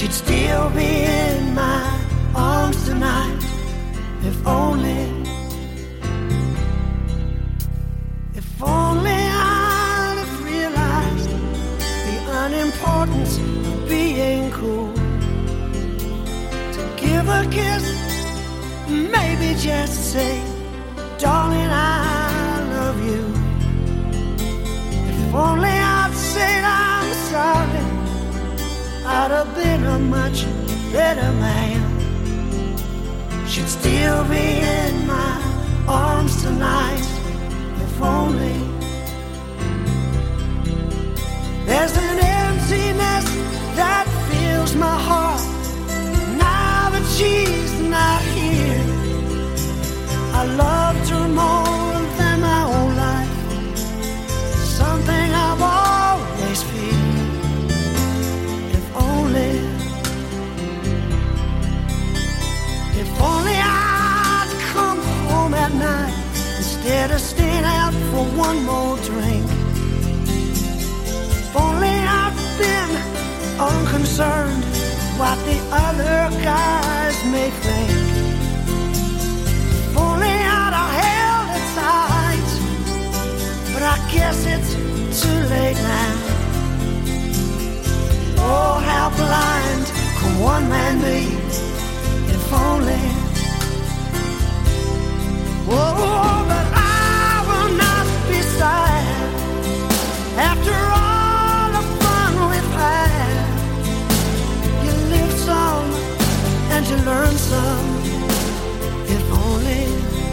she'd still be in my arms tonight. If only I'd have realized the unimportance of being cool. To give a kiss, maybe just say, darling, I love you. If only I'd said I'm sorry, I'd have been a much better man. She'd still be in my arms tonight. If only. There's an emptiness that fills my heart now that she's not here. I loved her more than my own life, something I've always feared. If only I'd come home at night instead of staying out for one more drink. If only I'd been unconcerned what the other guys may think. If only I'd have held it tight, but I guess it's too late now. Oh, how blind can one man be? If only. Oh, but I will not be sad after all the fun we've had. You live some and you learn some. If only.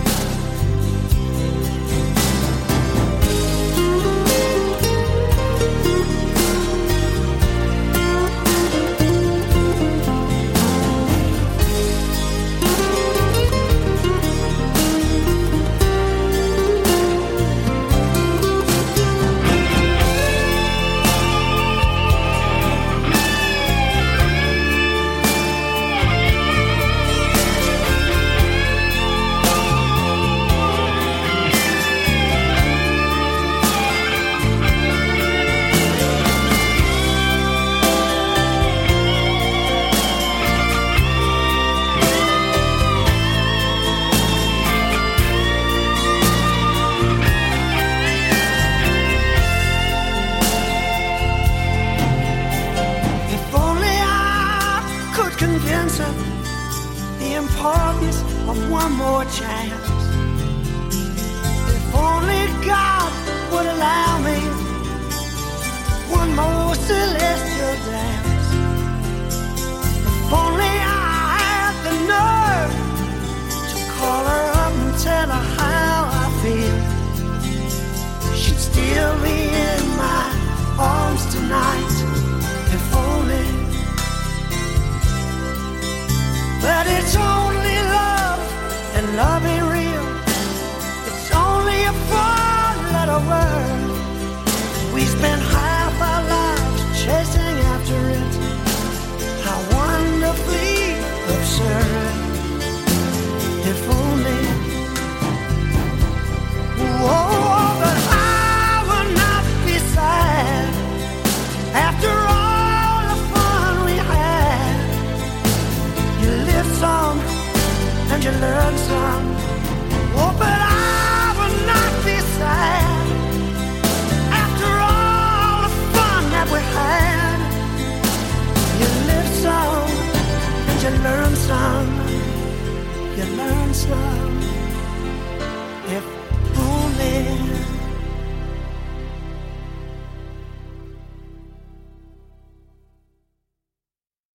The importance of one more chance. If only God would allow me one more celestial dance. If only I had the nerve to call her up and tell her how I feel. She'd still be in my arms tonight. If only. But it's only love, and love ain't real. It's only a four-letter word. We spend half our lives chasing after it. How wonderfully absurd. If only. Oh, but I will not be sad after all the fun we had. You live some and you learn some. Oh, but I will not be sad after all the fun that we had. You live some and you learn some. You learn some. If only.